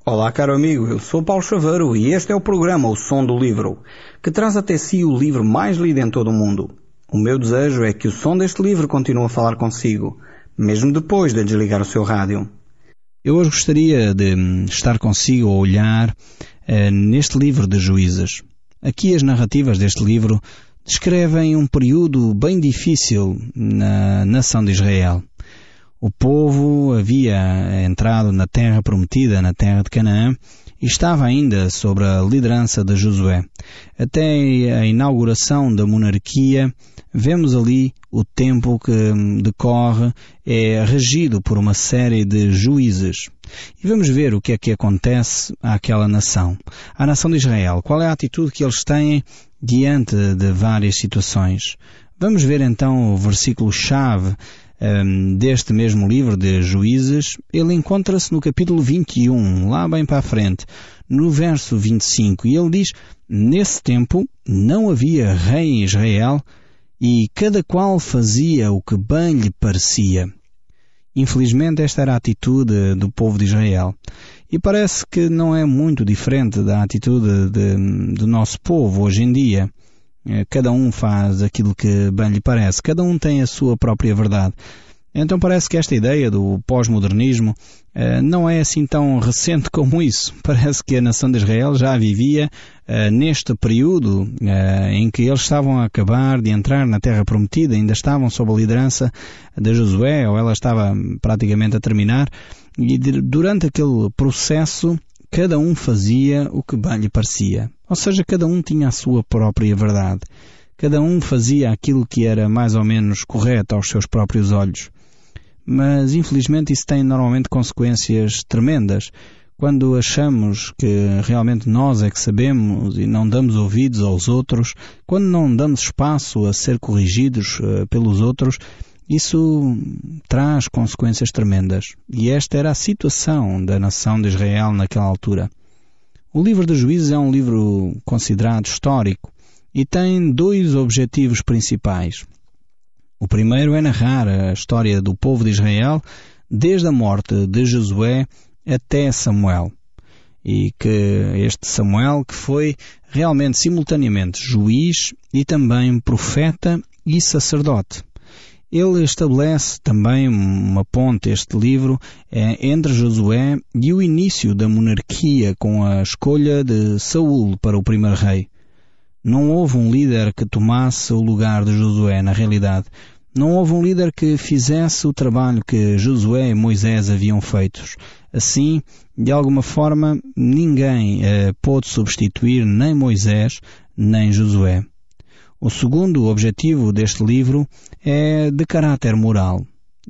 Olá, caro amigo, eu sou Paulo Chaveiro e este é o programa O Som do Livro, que traz até si o livro mais lido em todo o mundo. O meu desejo é que o som deste livro continue a falar consigo, mesmo depois de desligar o seu rádio. Eu hoje gostaria de estar consigo a olhar neste livro de Juízes. Aqui as narrativas deste livro descrevem um período bem difícil na nação de Israel. O povo havia entrado na terra prometida, na terra de Canaã, e estava ainda sob a liderança de Josué. Até a inauguração da monarquia, vemos ali o tempo que decorre, é regido por uma série de juízes. E vamos ver o que é que acontece àquela nação. À nação de Israel, qual é a atitude que eles têm diante de várias situações. Vamos ver então o versículo-chave deste mesmo livro de Juízes. Ele encontra-se no capítulo 21, lá bem para a frente, no verso 25, e ele diz: nesse tempo não havia rei em Israel, e cada qual fazia o que bem lhe parecia. Infelizmente esta era a atitude do povo de Israel, e parece que não é muito diferente da atitude do nosso povo hoje em dia. Cada um faz aquilo que bem lhe parece. Cada um tem a sua própria verdade. Então parece que esta ideia do pós-modernismo não é assim tão recente como isso. Parece que a nação de Israel já vivia neste período em que eles estavam a acabar de entrar na Terra Prometida, ainda estavam sob a liderança de Josué, ou ela estava praticamente a terminar, e durante aquele processo cada um fazia o que bem lhe parecia. Ou seja, cada um tinha a sua própria verdade. Cada um fazia aquilo que era mais ou menos correto aos seus próprios olhos. Mas, infelizmente, isso tem normalmente consequências tremendas. Quando achamos que realmente nós é que sabemos e não damos ouvidos aos outros, quando não damos espaço a ser corrigidos pelos outros, isso traz consequências tremendas. E esta era a situação da nação de Israel naquela altura. O livro de Juízes é um livro considerado histórico e tem dois objetivos principais. O primeiro é narrar a história do povo de Israel desde a morte de Josué até Samuel. E que este Samuel, que foi realmente simultaneamente juiz e também profeta e sacerdote. Ele estabelece também uma ponte, este livro, entre Josué e o início da monarquia com a escolha de Saul para o primeiro rei. Não houve um líder que tomasse o lugar de Josué, na realidade. Não houve um líder que fizesse o trabalho que Josué e Moisés haviam feito. Assim, de alguma forma, ninguém pôde substituir nem Moisés nem Josué. O segundo objetivo deste livro é de caráter moral.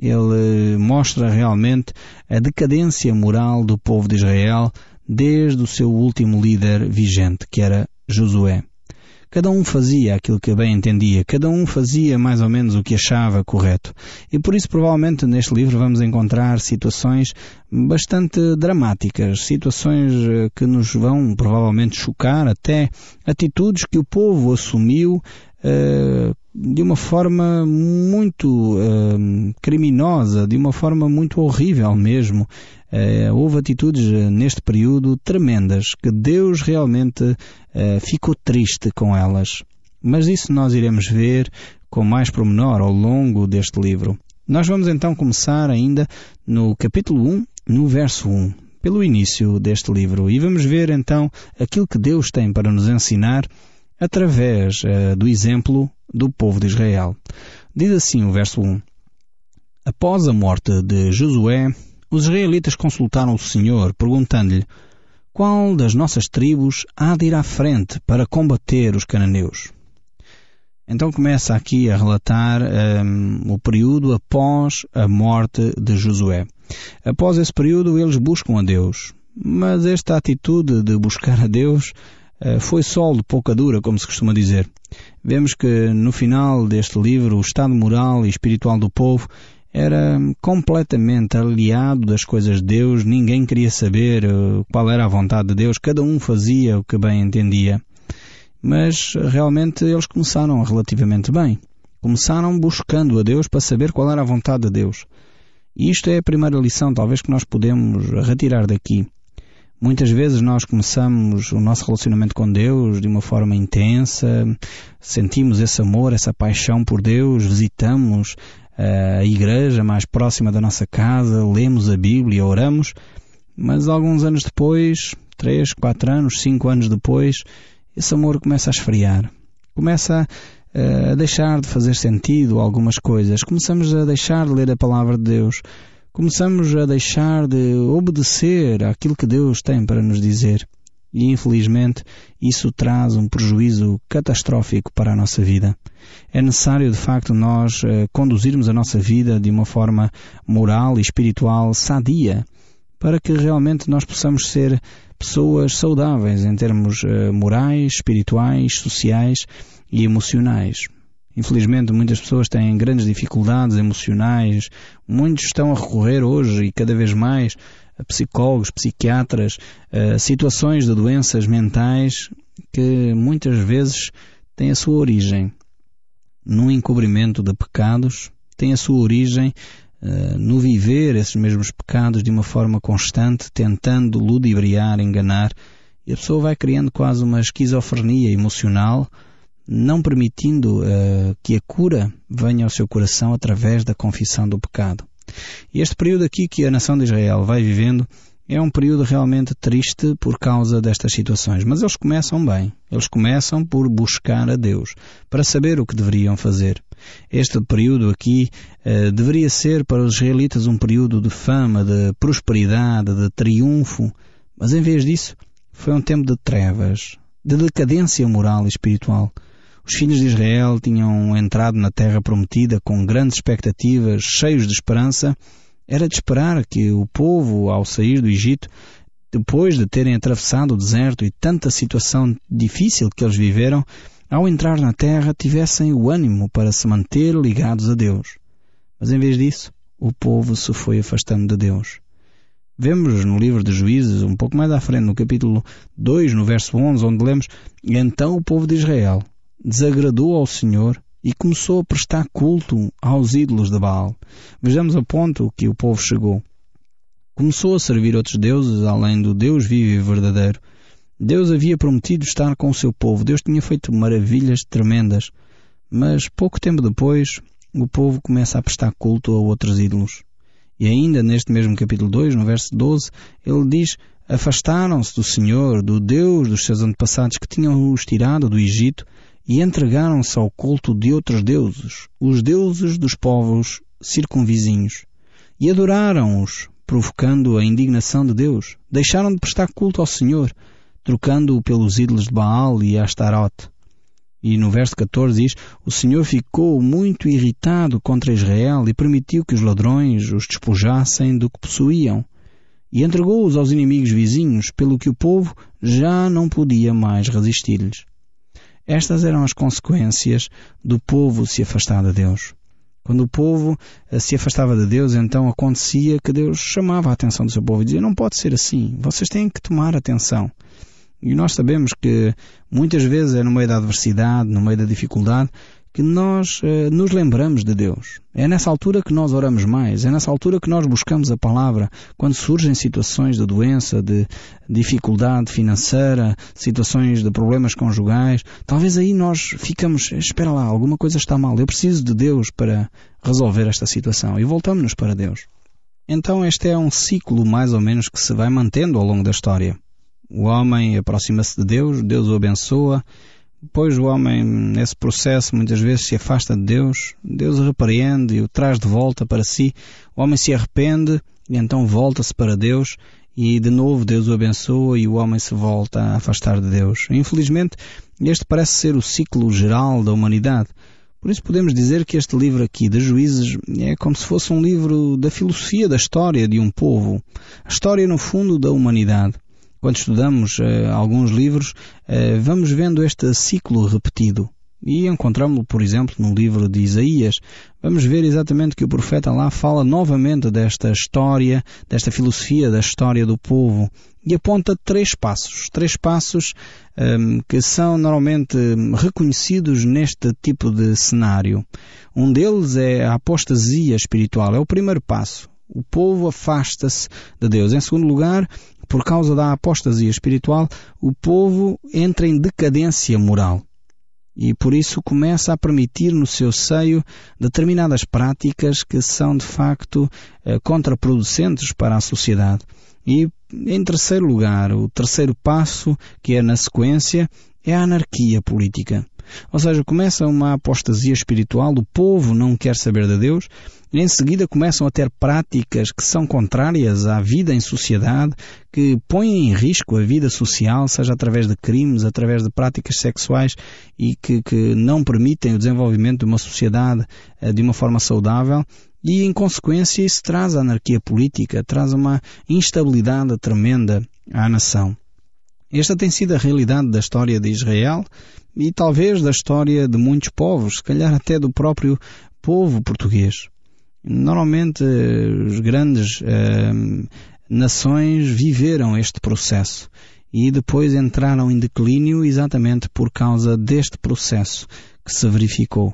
Ele mostra realmente a decadência moral do povo de Israel desde o seu último líder vigente, que era Josué. Cada um fazia aquilo que bem entendia, cada um fazia mais ou menos o que achava correto. E por isso, provavelmente, neste livro vamos encontrar situações bastante dramáticas, situações que nos vão provavelmente chocar, até atitudes que o povo assumiu de uma forma muito criminosa, de uma forma muito horrível mesmo. Houve atitudes neste período tremendas, que Deus realmente ficou triste com elas. Mas isso nós iremos ver com mais pormenor ao longo deste livro. Nós vamos então começar ainda no capítulo 1, no verso 1, pelo início deste livro. E vamos ver então aquilo que Deus tem para nos ensinar através do exemplo do povo de Israel. Diz assim o verso 1. Após a morte de Josué, os israelitas consultaram o Senhor, perguntando-lhe: qual das nossas tribos há de ir à frente para combater os cananeus? Então começa aqui a relatar o período após a morte de Josué. Após esse período eles buscam a Deus, mas esta atitude de buscar a Deus foi sol de pouca dura, como se costuma dizer. Vemos que no final deste livro o estado moral e espiritual do povo era completamente aliado das coisas de Deus. Ninguém queria saber qual era a vontade de Deus, cada um fazia o que bem entendia. Mas realmente eles começaram relativamente bem. Começaram buscando a Deus para saber qual era a vontade de Deus. E isto é a primeira lição talvez que nós podemos retirar daqui. Muitas vezes nós começamos o nosso relacionamento com Deus de uma forma intensa, sentimos esse amor, essa paixão por Deus, visitamos a igreja mais próxima da nossa casa, lemos a Bíblia, oramos, mas alguns anos depois, 3, 4 anos, 5 anos depois, esse amor começa a esfriar, começa a deixar de fazer sentido algumas coisas, começamos a deixar de ler a palavra de Deus, começamos a deixar de obedecer àquilo que Deus tem para nos dizer. E, infelizmente, isso traz um prejuízo catastrófico para a nossa vida. É necessário, de facto, nós conduzirmos a nossa vida de uma forma moral e espiritual sadia, para que realmente nós possamos ser pessoas saudáveis em termos morais, espirituais, sociais e emocionais. Infelizmente, muitas pessoas têm grandes dificuldades emocionais, muitos estão a recorrer hoje e cada vez mais a psicólogos, psiquiatras, a situações de doenças mentais que muitas vezes têm a sua origem num encobrimento de pecados, têm a sua origem no viver esses mesmos pecados de uma forma constante, tentando ludibriar, enganar, e a pessoa vai criando quase uma esquizofrenia emocional, não permitindo que a cura venha ao seu coração através da confissão do pecado. E este período aqui que a nação de Israel vai vivendo é um período realmente triste por causa destas situações. Mas eles começam bem. Eles começam por buscar a Deus, para saber o que deveriam fazer. Este período aqui deveria ser para os israelitas um período de fama, de prosperidade, de triunfo. Mas em vez disso, foi um tempo de trevas, de decadência moral e espiritual. Os filhos de Israel tinham entrado na terra prometida com grandes expectativas, cheios de esperança. Era de esperar que o povo, ao sair do Egito, depois de terem atravessado o deserto e tanta situação difícil que eles viveram, ao entrar na terra tivessem o ânimo para se manter ligados a Deus. Mas em vez disso, o povo se foi afastando de Deus. Vemos no livro de Juízes, um pouco mais à frente, no capítulo 2, no verso 11, onde lemos: "Então o povo de Israel desagradou ao Senhor e começou a prestar culto aos ídolos de Baal." Vejamos ao ponto que o povo chegou. Começou a servir outros deuses além do Deus vivo e verdadeiro. Deus havia prometido estar com o seu povo. Deus tinha feito maravilhas tremendas. Mas pouco tempo depois, o povo começa a prestar culto a outros ídolos. E ainda neste mesmo capítulo 2, no verso 12, ele diz: "Afastaram-se do Senhor, do Deus dos seus antepassados que tinham os tirado do Egito, e entregaram-se ao culto de outros deuses, os deuses dos povos circunvizinhos, e adoraram-os, provocando a indignação de Deus. Deixaram de prestar culto ao Senhor, trocando-o pelos ídolos de Baal e Astarote." E no verso 14 diz: "O Senhor ficou muito irritado contra Israel e permitiu que os ladrões os despojassem do que possuíam, e entregou-os aos inimigos vizinhos, pelo que o povo já não podia mais resistir-lhes." Estas eram as consequências do povo se afastar de Deus. Quando o povo se afastava de Deus, então acontecia que Deus chamava a atenção do seu povo e dizia: "Não pode ser assim, vocês têm que tomar atenção." E nós sabemos que muitas vezes é no meio da adversidade, no meio da dificuldade, que nós nos lembramos de Deus. É nessa altura que nós oramos mais, é nessa altura que nós buscamos a palavra, quando surgem situações de doença, de dificuldade financeira, situações de problemas conjugais. Talvez aí nós ficamos: "Espera lá, alguma coisa está mal, eu preciso de Deus para resolver esta situação." E voltamos-nos para Deus. Então este é um ciclo mais ou menos que se vai mantendo ao longo da história. O homem aproxima-se de Deus, Deus o abençoa. Depois o homem, nesse processo, muitas vezes se afasta de Deus. Deus o repreende e o traz de volta para si. O homem se arrepende e então volta-se para Deus. E de novo Deus o abençoa e o homem se volta a afastar de Deus. Infelizmente, este parece ser o ciclo geral da humanidade. Por isso podemos dizer que este livro aqui de Juízes é como se fosse um livro da filosofia da história de um povo. A história, no fundo, da humanidade. Quando estudamos alguns livros, vamos vendo este ciclo repetido. E encontramos-lo, por exemplo, no livro de Isaías. Vamos ver exatamente que o profeta lá fala novamente desta história, desta filosofia da história do povo. E aponta 3 passos. 3 passos que são normalmente reconhecidos neste tipo de cenário. Um deles é a apostasia espiritual. É o primeiro passo. O povo afasta-se de Deus. Em segundo lugar, por causa da apostasia espiritual, o povo entra em decadência moral. E por isso começa a permitir no seu seio determinadas práticas que são de facto contraproducentes para a sociedade. E em terceiro lugar, o terceiro passo, que é na sequência, é a anarquia política. Ou seja, começa uma apostasia espiritual, o povo não quer saber de Deus, e em seguida começam a ter práticas que são contrárias à vida em sociedade, que põem em risco a vida social, seja através de crimes, através de práticas sexuais, e que não permitem o desenvolvimento de uma sociedade de uma forma saudável, e em consequência isso traz a anarquia política, traz uma instabilidade tremenda à nação. Esta tem sido a realidade da história de Israel e talvez da história de muitos povos, se calhar até do próprio povo português. Normalmente as grandes nações viveram este processo e depois entraram em declínio exatamente por causa deste processo que se verificou.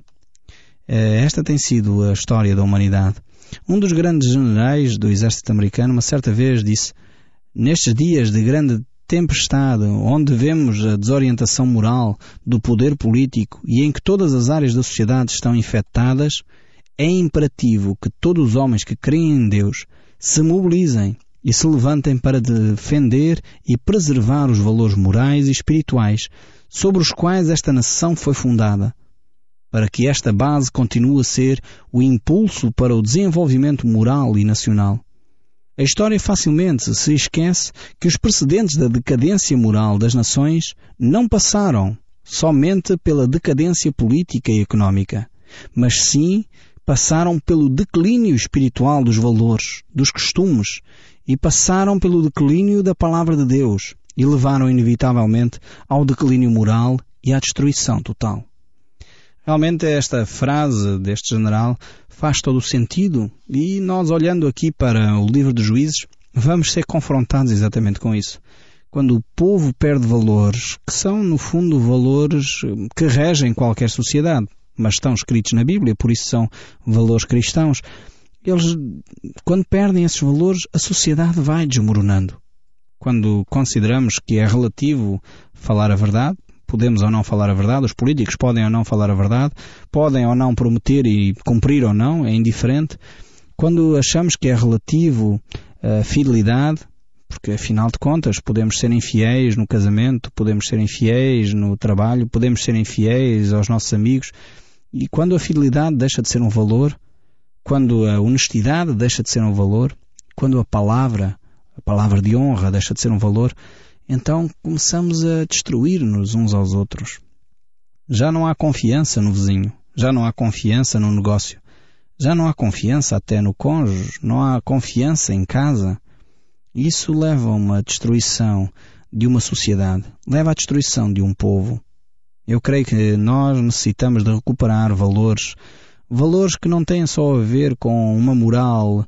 Esta tem sido a história da humanidade. Um dos grandes generais do exército americano uma certa vez disse: nestes dias de grande tempestade, onde vemos a desorientação moral do poder político e em que todas as áreas da sociedade estão infectadas, é imperativo que todos os homens que creem em Deus se mobilizem e se levantem para defender e preservar os valores morais e espirituais sobre os quais esta nação foi fundada, para que esta base continue a ser o impulso para o desenvolvimento moral e nacional. A história facilmente se esquece que os precedentes da decadência moral das nações não passaram somente pela decadência política e económica, mas sim passaram pelo declínio espiritual dos valores, dos costumes, e passaram pelo declínio da palavra de Deus e levaram inevitavelmente ao declínio moral e à destruição total. Realmente esta frase deste general faz todo o sentido e nós, olhando aqui para o livro dos Juízes, vamos ser confrontados exatamente com isso. Quando o povo perde valores, que são no fundo valores que regem qualquer sociedade, mas estão escritos na Bíblia, por isso são valores cristãos, eles, quando perdem esses valores, a sociedade vai desmoronando. Quando consideramos que é relativo falar a verdade, podemos ou não falar a verdade, os políticos podem ou não falar a verdade, podem ou não prometer e cumprir ou não, é indiferente. Quando achamos que é relativo a fidelidade, porque afinal de contas podemos ser infiéis no casamento, podemos ser infiéis no trabalho, podemos ser infiéis aos nossos amigos, e quando a fidelidade deixa de ser um valor, quando a honestidade deixa de ser um valor, quando a palavra de honra deixa de ser um valor, então começamos a destruir-nos uns aos outros. Já não há confiança no vizinho, já não há confiança no negócio, já não há confiança até no cônjuge, não há confiança em casa. Isso leva a uma destruição de uma sociedade, leva à destruição de um povo. Eu creio que nós necessitamos de recuperar valores que não têm só a ver com uma moral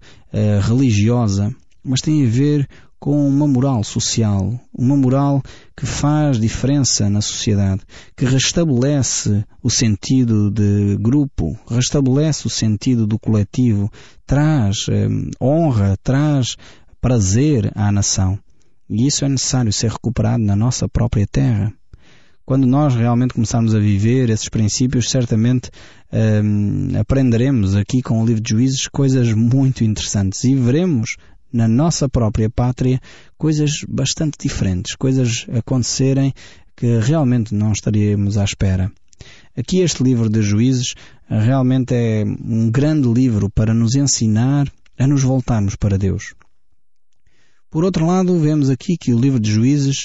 religiosa, mas têm a ver com uma moral social, uma moral que faz diferença na sociedade, que restabelece o sentido de grupo, restabelece o sentido do coletivo, traz honra, traz prazer à nação. E isso é necessário ser recuperado na nossa própria terra. Quando nós realmente começarmos a viver esses princípios, certamente aprenderemos aqui com o livro de Juízes coisas muito interessantes e veremos na nossa própria pátria coisas bastante diferentes, coisas acontecerem que realmente não estaríamos à espera. Aqui este livro de Juízes realmente é um grande livro para nos ensinar a nos voltarmos para Deus. Por outro lado, vemos aqui que o livro de Juízes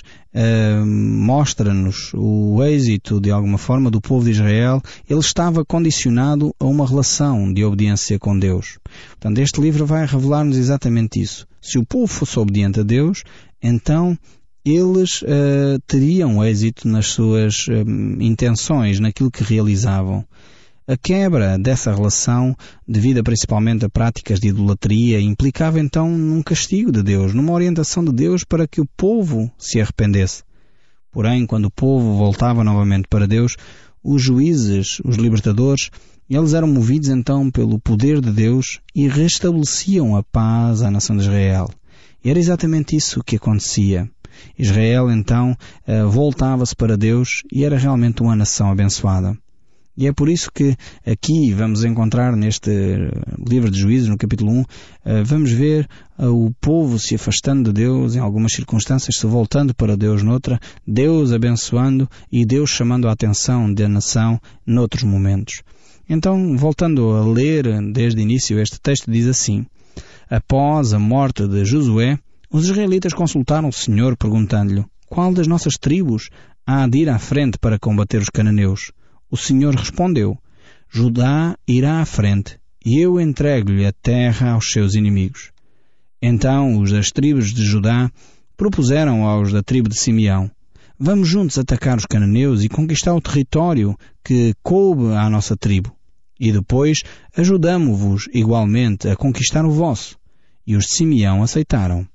mostra-nos o êxito, de alguma forma, do povo de Israel. Ele estava condicionado a uma relação de obediência com Deus. Portanto, este livro vai revelar-nos exatamente isso. Se o povo fosse obediente a Deus, então eles teriam êxito nas suas intenções, naquilo que realizavam. A quebra dessa relação, devida principalmente a práticas de idolatria, implicava então num castigo de Deus, numa orientação de Deus para que o povo se arrependesse. Porém, quando o povo voltava novamente para Deus, os juízes, os libertadores, eles eram movidos então pelo poder de Deus e restabeleciam a paz à nação de Israel. E era exatamente isso que acontecia. Israel, então, voltava-se para Deus e era realmente uma nação abençoada. E é por isso que aqui vamos encontrar neste livro de Juízes, no capítulo 1, vamos ver o povo se afastando de Deus em algumas circunstâncias, se voltando para Deus noutra, Deus abençoando e Deus chamando a atenção da nação noutros momentos. Então, voltando a ler desde o início, este texto diz assim: após a morte de Josué, os israelitas consultaram o Senhor perguntando-lhe: qual das nossas tribos há de ir à frente para combater os cananeus? O Senhor respondeu: Judá irá à frente, e eu entrego-lhe a terra aos seus inimigos. Então os das tribos de Judá propuseram aos da tribo de Simeão: vamos juntos atacar os cananeus e conquistar o território que coube à nossa tribo. E depois ajudamo-vos igualmente a conquistar o vosso. E os de Simeão aceitaram.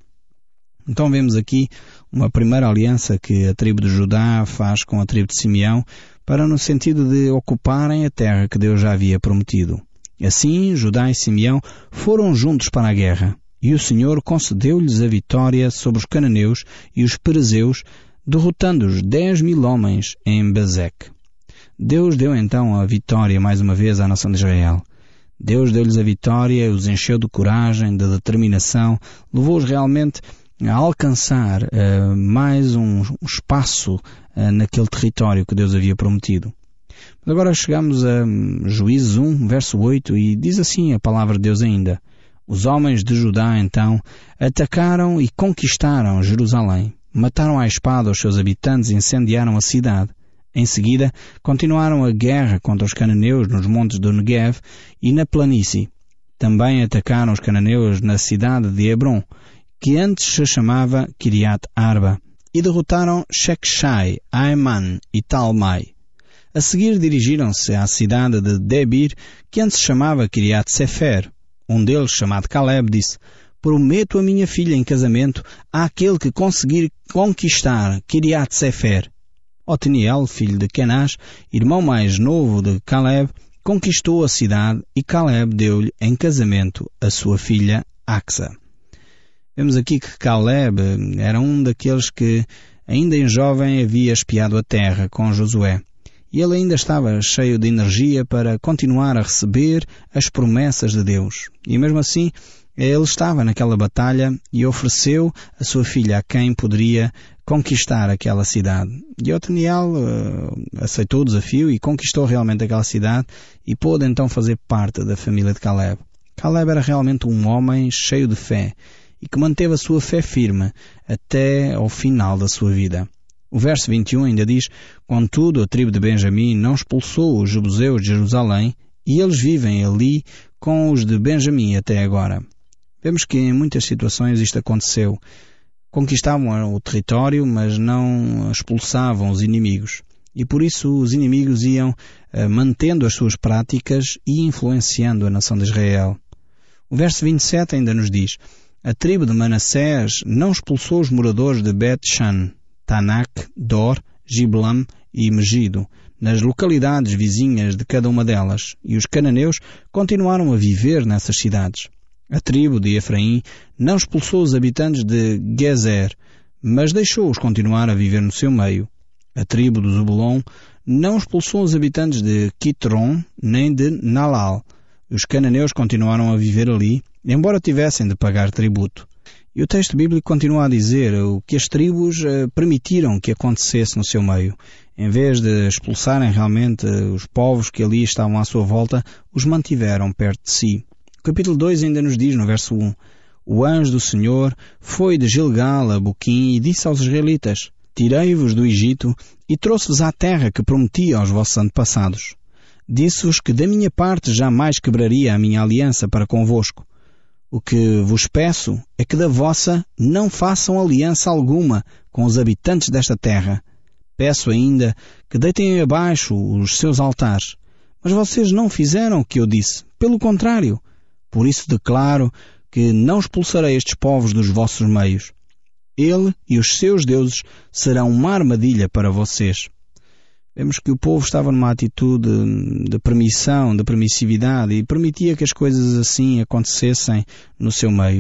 Então vemos aqui uma primeira aliança que a tribo de Judá faz com a tribo de Simeão para no sentido de ocuparem a terra que Deus já havia prometido. Assim, Judá e Simeão foram juntos para a guerra, e o Senhor concedeu-lhes a vitória sobre os cananeus e os perezeus, derrotando-os 10.000 homens em Bezeque. Deus deu então a vitória mais uma vez à nação de Israel. Deus deu-lhes a vitória, os encheu de coragem, de determinação, levou-os realmente a alcançar mais um espaço naquele território que Deus havia prometido. Mas agora chegamos a Juízes 1, verso 8, e diz assim a palavra de Deus ainda: os homens de Judá, então, atacaram e conquistaram Jerusalém, mataram à espada os seus habitantes e incendiaram a cidade. Em seguida, continuaram a guerra contra os cananeus nos montes do Negev e na planície. Também atacaram os cananeus na cidade de Hebron, que antes se chamava Kiriat Arba, e derrotaram Shecshai, Aiman e Talmai. A seguir dirigiram-se à cidade de Debir, que antes se chamava Kiriat Sefer. Um deles, chamado Caleb, disse: prometo a minha filha em casamento àquele que conseguir conquistar Kiriat Sefer. Otniel, filho de Kenaz, irmão mais novo de Caleb, conquistou a cidade e Caleb deu-lhe em casamento a sua filha Axa. Vemos aqui que Caleb era um daqueles que, ainda em jovem, havia espiado a terra com Josué. E ele ainda estava cheio de energia para continuar a receber as promessas de Deus. E mesmo assim, ele estava naquela batalha e ofereceu a sua filha a quem poderia conquistar aquela cidade. E Otniel aceitou o desafio e conquistou realmente aquela cidade e pôde então fazer parte da família de Caleb. Caleb era realmente um homem cheio de fé e que manteve a sua fé firme até ao final da sua vida. O verso 21 ainda diz: contudo, a tribo de Benjamim não expulsou os jebuseus de Jerusalém, e eles vivem ali com os de Benjamim até agora. Vemos que em muitas situações isto aconteceu. Conquistavam o território, mas não expulsavam os inimigos. E por isso os inimigos iam mantendo as suas práticas e influenciando a nação de Israel. O verso 27 ainda nos diz: a tribo de Manassés não expulsou os moradores de Bet-Shan, Tanak, Dor, Giblam e Megido, nas localidades vizinhas de cada uma delas, e os cananeus continuaram a viver nessas cidades. A tribo de Efraim não expulsou os habitantes de Gezer, mas deixou-os continuar a viver no seu meio. A tribo de Zebulon não expulsou os habitantes de Kitron nem de Nalal. Os cananeus continuaram a viver ali, embora tivessem de pagar tributo. E o texto bíblico continua a dizer o que as tribos permitiram que acontecesse no seu meio. Em vez de expulsarem realmente os povos que ali estavam à sua volta, os mantiveram perto de si. O capítulo 2 ainda nos diz no verso 1: o anjo do Senhor foi de Gilgal a Boquim e disse aos israelitas: tirei-vos do Egito e trouxe-vos à terra que prometi aos vossos antepassados. Disse-vos que da minha parte jamais quebraria a minha aliança para convosco. O que vos peço é que da vossa não façam aliança alguma com os habitantes desta terra. Peço ainda que deitem abaixo os seus altares. Mas vocês não fizeram o que eu disse. Pelo contrário. Por isso declaro que não expulsarei estes povos dos vossos meios. Ele e os seus deuses serão uma armadilha para vocês. Vemos que o povo estava numa atitude de permissividade e permitia que as coisas assim acontecessem no seu meio.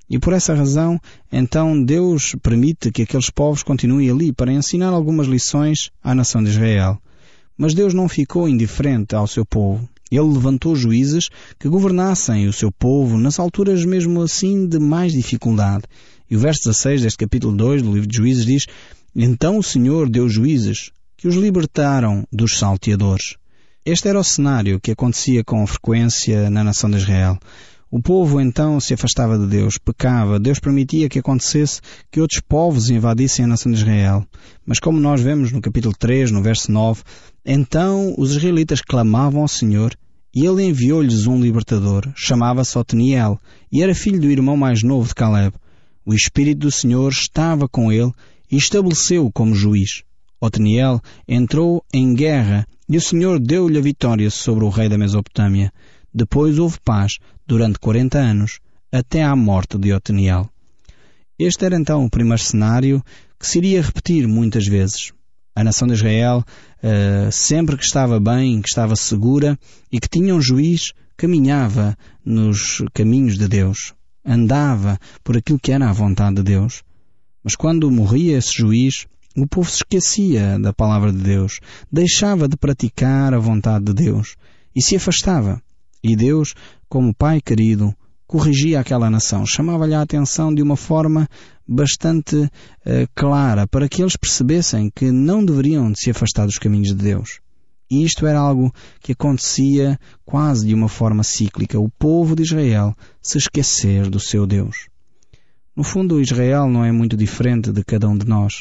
E por essa razão, então, Deus permite que aqueles povos continuem ali para ensinar algumas lições à nação de Israel. Mas Deus não ficou indiferente ao seu povo. Ele levantou juízes que governassem o seu povo nas alturas mesmo assim de mais dificuldade. E o verso 16 deste capítulo 2 do livro de Juízes diz: Então o Senhor deu juízes que os libertaram dos salteadores. Este era o cenário que acontecia com frequência na nação de Israel. O povo então se afastava de Deus, pecava, Deus permitia que acontecesse que outros povos invadissem a nação de Israel. Mas como nós vemos no capítulo 3, no verso 9, então os israelitas clamavam ao Senhor e Ele enviou-lhes um libertador, chamava-se Otniel, e era filho do irmão mais novo de Caleb. O Espírito do Senhor estava com ele e estabeleceu-o como juiz. Otniel entrou em guerra e o Senhor deu-lhe a vitória sobre o rei da Mesopotâmia. Depois houve paz durante 40 anos, até à morte de Otniel. Este era então o primeiro cenário que se iria repetir muitas vezes. A nação de Israel, sempre que estava bem, que estava segura e que tinha um juiz, caminhava nos caminhos de Deus, andava por aquilo que era a vontade de Deus. Mas quando morria esse juiz, o povo se esquecia da palavra de Deus, deixava de praticar a vontade de Deus e se afastava. E Deus, como Pai querido, corrigia aquela nação, chamava-lhe a atenção de uma forma bastante clara, para que eles percebessem que não deveriam de se afastar dos caminhos de Deus. E isto era algo que acontecia quase de uma forma cíclica, o povo de Israel se esquecer do seu Deus. No fundo, Israel não é muito diferente de cada um de nós.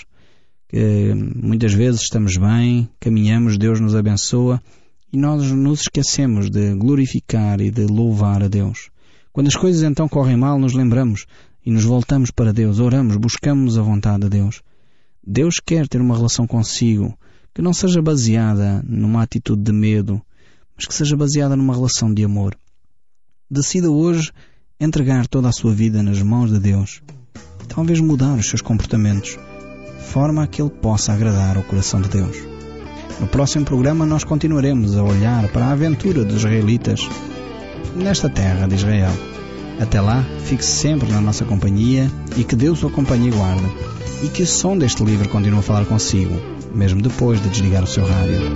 Muitas vezes estamos bem, caminhamos, Deus nos abençoa, e nós nos esquecemos de glorificar e de louvar a Deus. Quando as coisas então correm mal, nos lembramos e nos voltamos para Deus, oramos, buscamos a vontade de Deus. Deus quer ter uma relação consigo que não seja baseada numa atitude de medo, mas que seja baseada numa relação de amor. Decida hoje entregar toda a sua vida nas mãos de Deus e talvez mudar os seus comportamentos, de forma a que Ele possa agradar ao coração de Deus. No próximo programa nós continuaremos a olhar para a aventura dos israelitas nesta terra de Israel. Até lá, fique sempre na nossa companhia e que Deus o acompanhe e guarde. E que o som deste livro continue a falar consigo, mesmo depois de desligar o seu rádio.